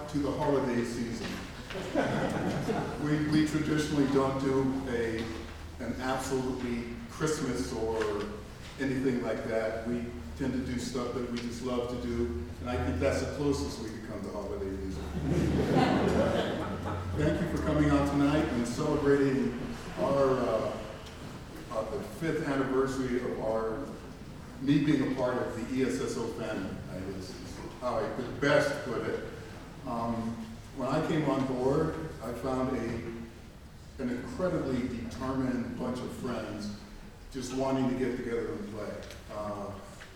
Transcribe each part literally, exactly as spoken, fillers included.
to the holiday season. we, we traditionally don't do a, an absolutely Christmas or anything like that. We tend to do stuff that we just love to do, and I think that's the closest we can come to holiday music. Thank you for coming out tonight and celebrating our uh, uh, the fifth anniversary of our me being a part of the E S S O family, I guess is how I could best put it. Um, when I came on board, I found a, an incredibly determined bunch of friends just wanting to get together and play. Uh,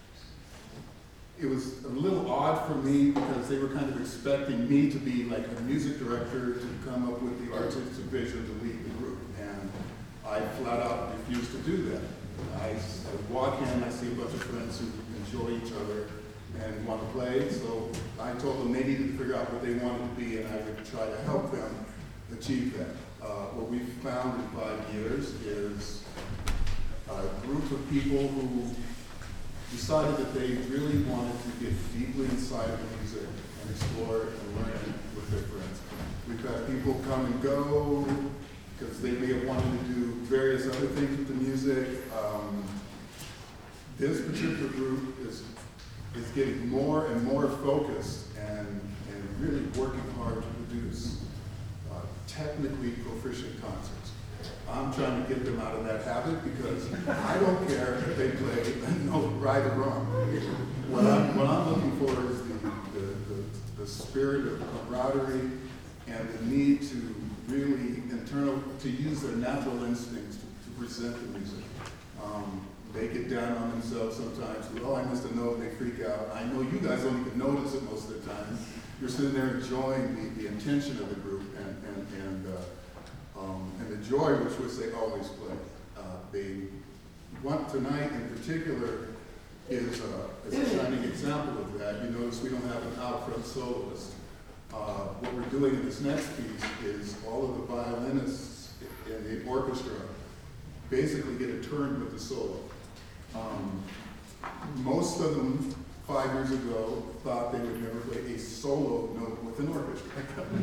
it was a little odd for me because they were kind of expecting me to be like a music director to come up with the artistic vision to lead the group, and I flat out refused to do that. I, I walk in, I see a bunch of friends who enjoy each other and want to play, so I told them they needed to figure out what they wanted to be, and I would try to help them achieve that. Uh, what we've found in five years is a group of people who decided that they really wanted to get deeply inside of music and explore it and learn it with their friends. We've had people come and go because they may have wanted to do various other things with the music. Um, this particular group is is getting more and more focused and, and really working hard to produce uh, technically proficient concerts. I'm trying to get them out of that habit because I don't care if they play no right or wrong. What I'm, what I'm looking for is the, the, the, the spirit of camaraderie and the need to really internal, to use their natural instincts to, to present the music. Um, they get down on themselves sometimes, oh, I missed a note, and they freak out. I know you guys don't even notice it most of the time. You're sitting there enjoying the, the intention of the group and, and, and uh, Um, and the joy with which they always play. Uh, they want tonight in particular is, uh, is a shining example of that. You notice we don't have an out front soloist. Uh, what we're doing in this next piece is all of the violinists in the orchestra basically get a turn with the solo. Um, most of them five years ago thought they would never play a solo note with an orchestra.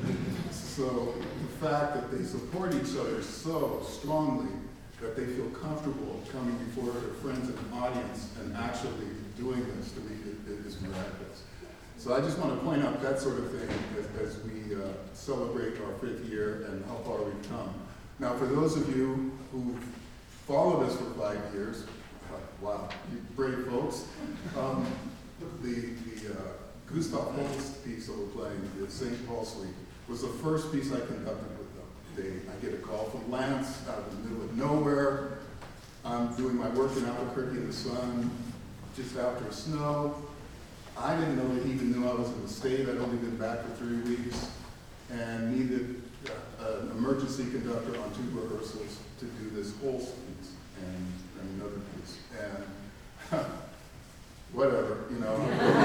So the fact that they support each other so strongly that they feel comfortable coming before their friends in an audience and actually doing this to me it, it is miraculous. So I just want to point out that sort of thing as, as we uh, celebrate our fifth year and how far we've come. Now for those of you who've followed us for five years, wow, you brave folks, um, The, the uh, Gustav Holst piece that we're playing, the Saint Paul Suite, was the first piece I conducted with them. They, I get a call from Lance out of the middle of nowhere. I'm doing my work in Albuquerque in the sun, just after a snow. I didn't know that he even knew I was in the state. I'd only been back for three weeks and needed uh, an emergency conductor on two rehearsals to do this Holst piece and, and another piece. And whatever, you know.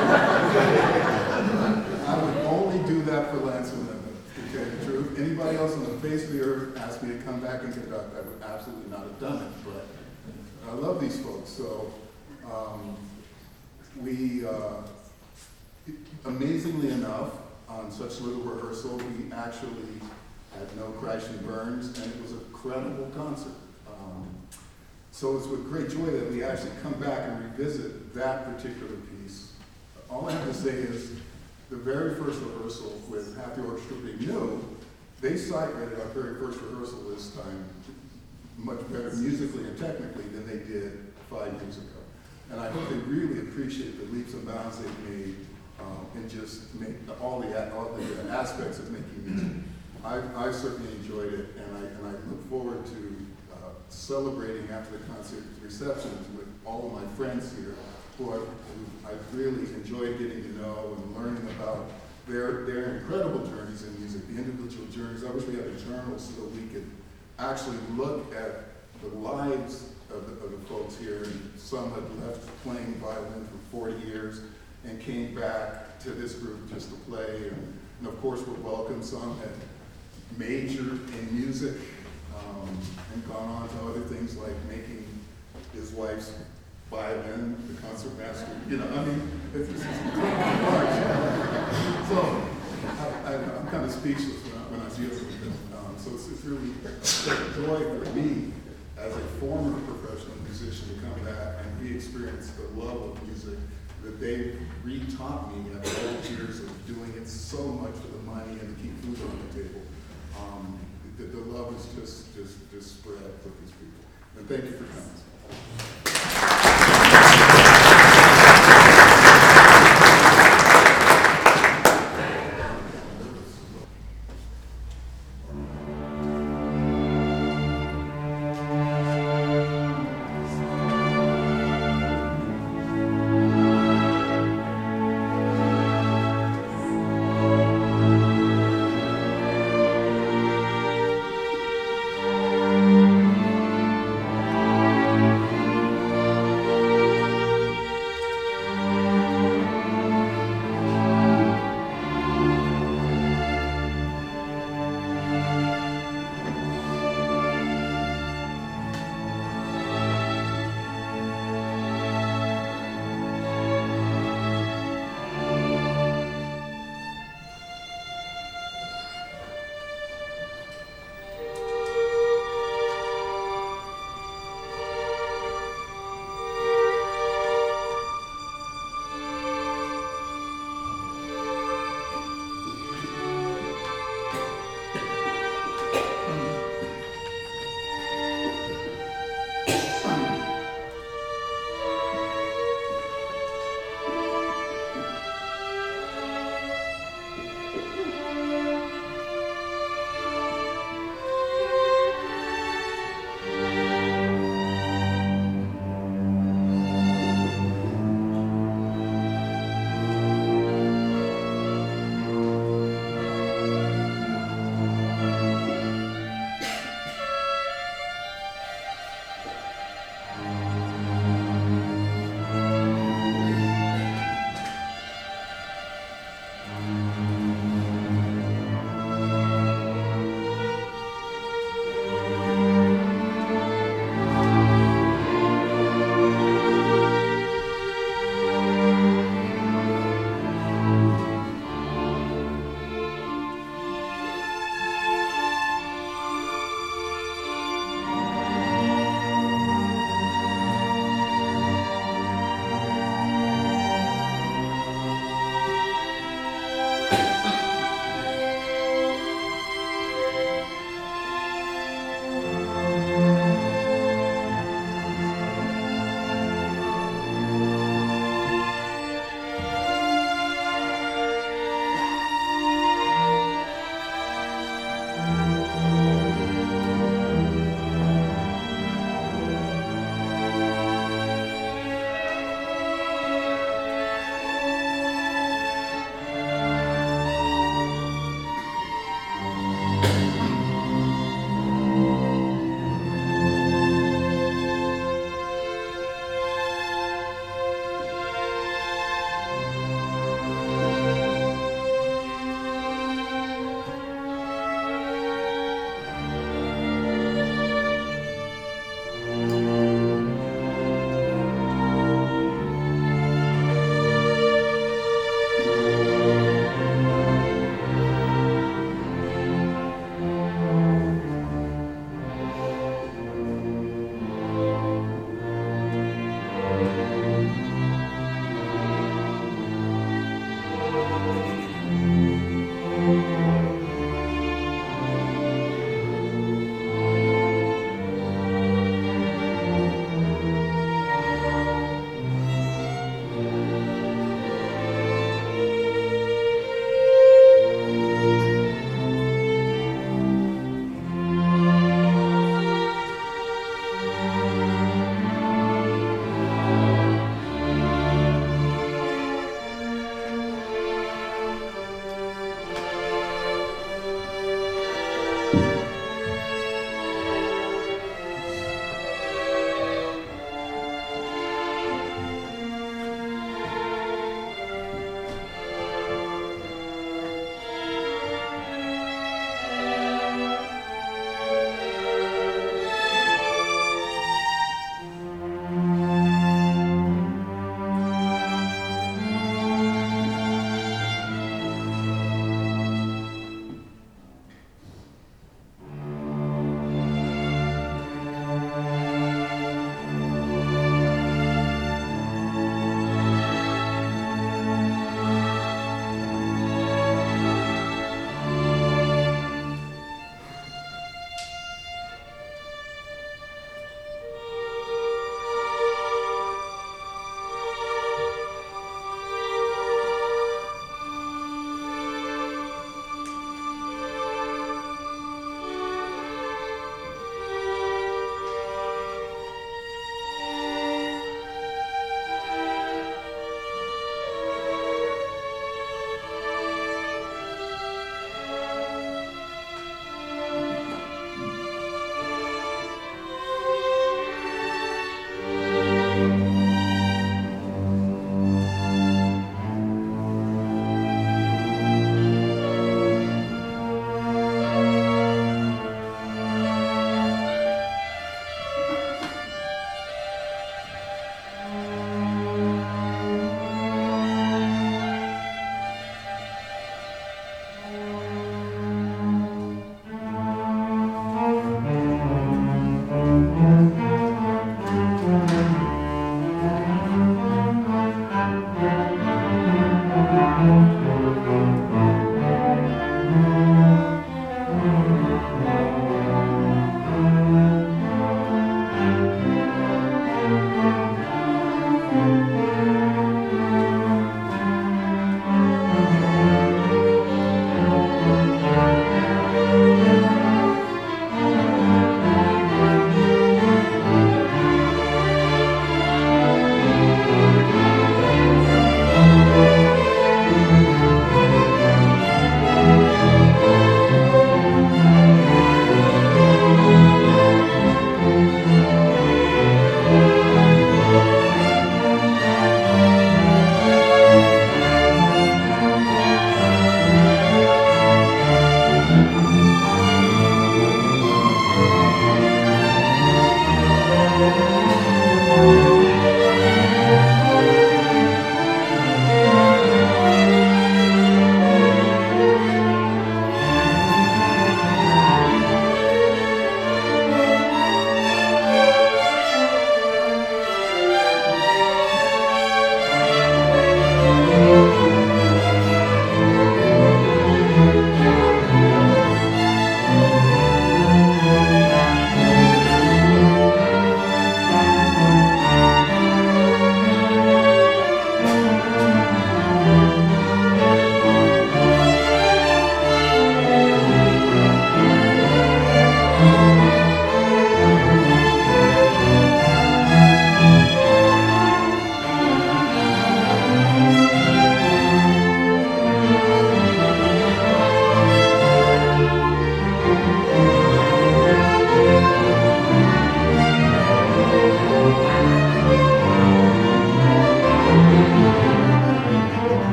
I would only do that for Lance and Linda, to tell you the truth. Anybody else on the face of the earth asked me to come back and conduct, I would absolutely not have done it, but I love these folks. So um, we, uh, amazingly enough, on such little rehearsal, we actually had no crash and burns, and it was a credible concert. Um, So it's with great joy that we actually come back and revisit that particular piece. All I have to say is the very first rehearsal with half the orchestra being new, they sight rated our very first rehearsal this time much better musically and technically than they did five years ago. And I hope they really appreciate the leaps and bounds they've made um, and just make all the, all the aspects of making music. I, I certainly enjoyed it, and I, and I look forward to celebrating after the concert receptions with all of my friends here who, are, who I've really enjoyed getting to know and learning about their, their incredible journeys in music, the individual journeys. I wish we had a journal so that we could actually look at the lives of the, of the folks here. And some had left playing violin for forty years and came back to this group just to play. And, and of course, we're welcome. Some had majored in music Um, and gone on to other things like making his wife's violin the concert master. You know, I mean, it's, it's, it's large. So I, I I'm kind of speechless when I, when I deal with it. Um, so it's, it's really a joy for me as a former professional musician to come back and re-experience the love of music that they re-taught me after all those years of doing it so much for the money and to keep food on the table. Um, the, the love is just, just, just spread with these people. And thank you for coming.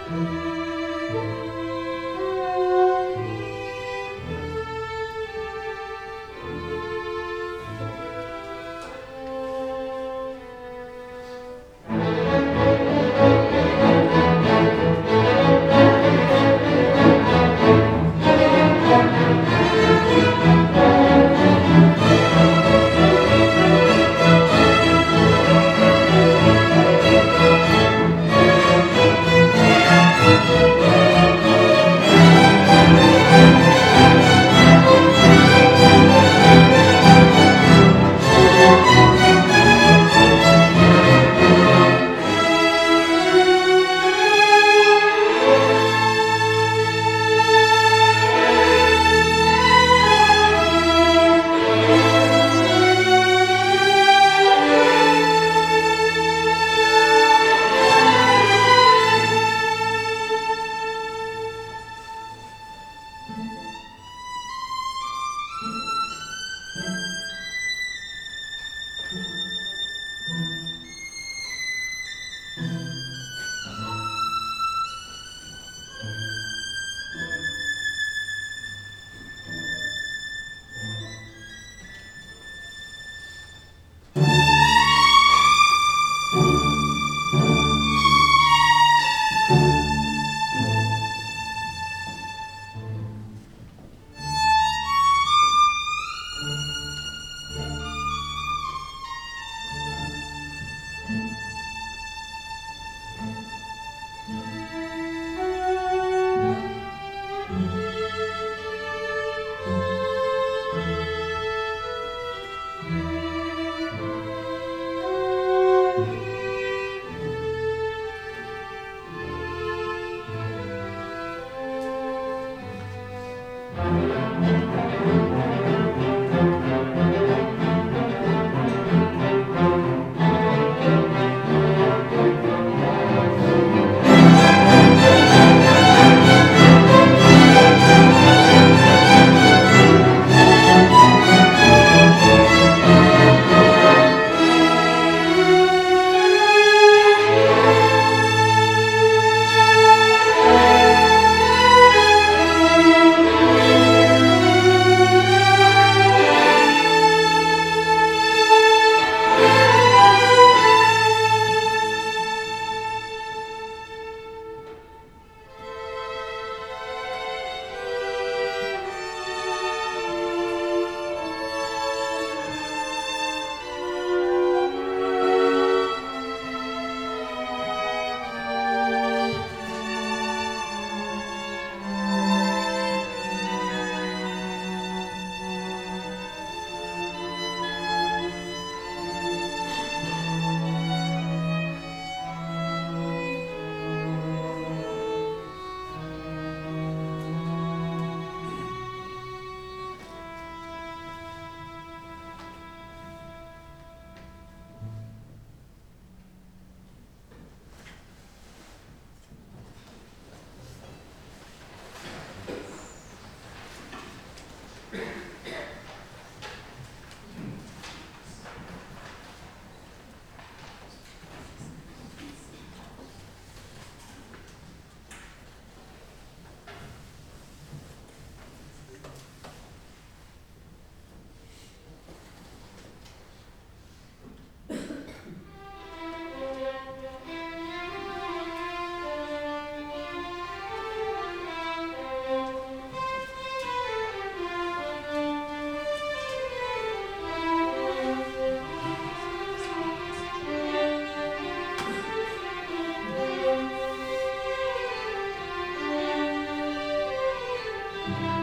Thank you.